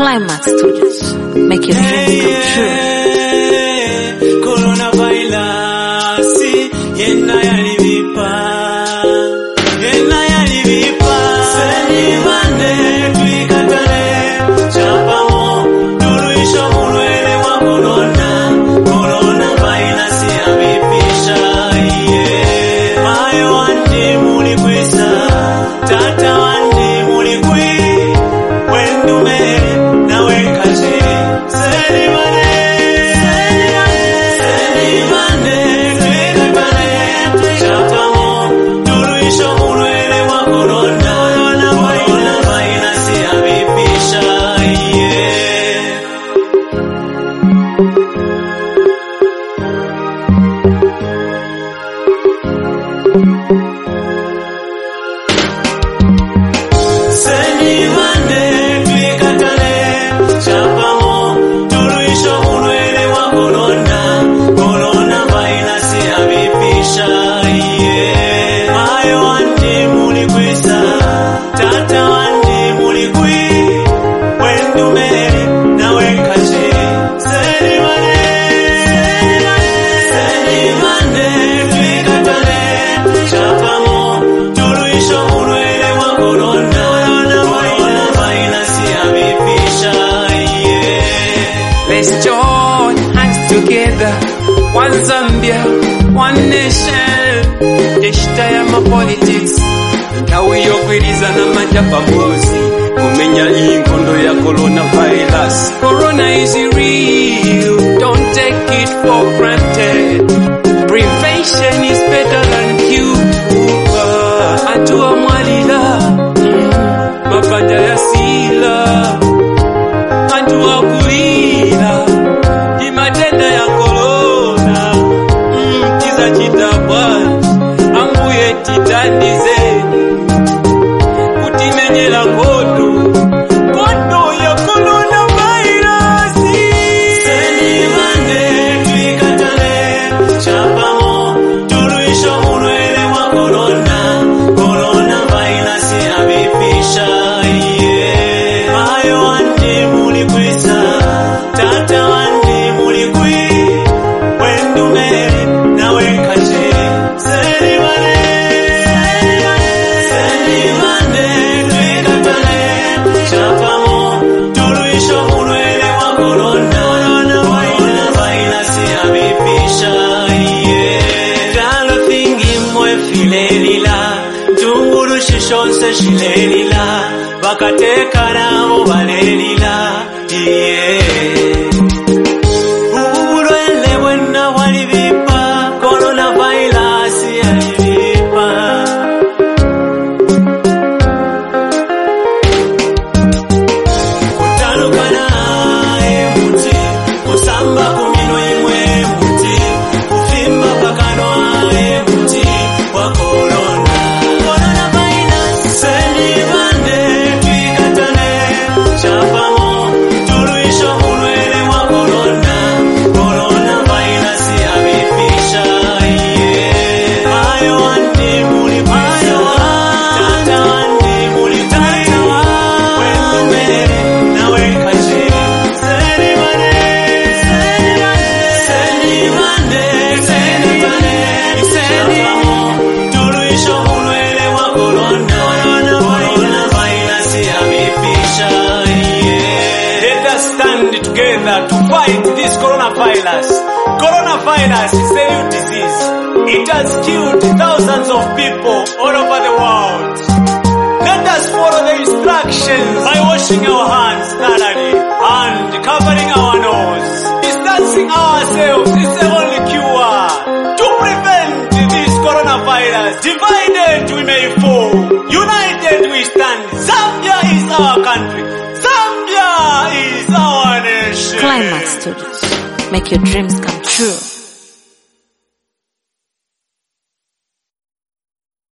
Climax Studios, make your dreams come true. Coronavirus, yena yalivipa. Seni mane tuikatane, chapamo, turuisho mulwele wa corona. Coronavirus yavipisha, yeah. Mayo wandi mulikwisa, tata wandi mulikwi, wendume na wekaje. Seni mane tuikatane, chapamo, turuisho mulwele wa corona. Coronavirus yavipisha, yeah. Seni mane tuikatane, chapamo, turuisho mulwele wa corona. Coronavirus yavipisha, yeah. Mayo wandi mulikwisa, tata wandi mulikwi, wendume na wekaje. Seni mane tuikatane, chapamo, turuisho mulwele wa corona. Coronavirus yavipisha, yeah. Let's join hands together. One Zambia, one nation. Deshita ya politics. Nawe yokwiriza na majapamozi. Kumenya inkondo ya coronavirus. Corona is real. Don't take it for granted. Prevention is better than cure. Atua mwalila. Mabanja ya sila. Atua kuila. Imatenda ya corona. Kiza chitabwaji. Ambuye titandizeni. Kutimenyela kodo ya coronavirus. Seni mane tuikatane, chapamo, turuisho mulwele wa corona. Coronavirus yavipisha, yeah. Mayo wandi mulikwisa, tata wandi mulikwi, wendume na wekaje. Seni mane tuikatane, chapamo, turuisho mulwele wa corona. Coronavirus yavipisha, yeah. Dalo thingi mwe filelila, tunguru shishonse shilelila, bakateka nabo balelila, yeah. Ubulwele bwena walivipa, coronavirus yalivipa. Kutalukana emuti, kusamba kumino imwe emuti, kufimba pakanwa emuti wa corona. Coronavirus. Seni mane tuikatane, chapamo, turuisho mulwele wa corona. Coronavirus yavipisha, yeah. Mayo wandi mulikwisa, tata wandi mulikwi, wendume na wekaje. Seni mane chapamo, turuisho mulwele wa corona. Coronavirus yavipisha, yeah. Let us stand together to fight this coronavirus. Coronavirus is a new disease. It has killed thousands of people all over the world. Let us follow the instructions by washing our hands thoroughly and covering our nose. Distancing ourselves is the only cure to prevent this coronavirus. Divided we may fall, united we stand. Zambia is our country. Zambia is our nation. Climax Studios, make your dreams come true.